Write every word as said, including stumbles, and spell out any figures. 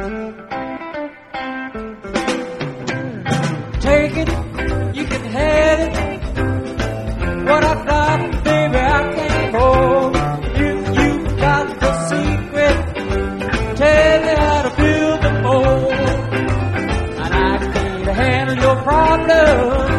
Take it, you can have it. What I got, baby, I can't hold. You, you got the secret. Tell me how to build the mold. And I can't handle your problems.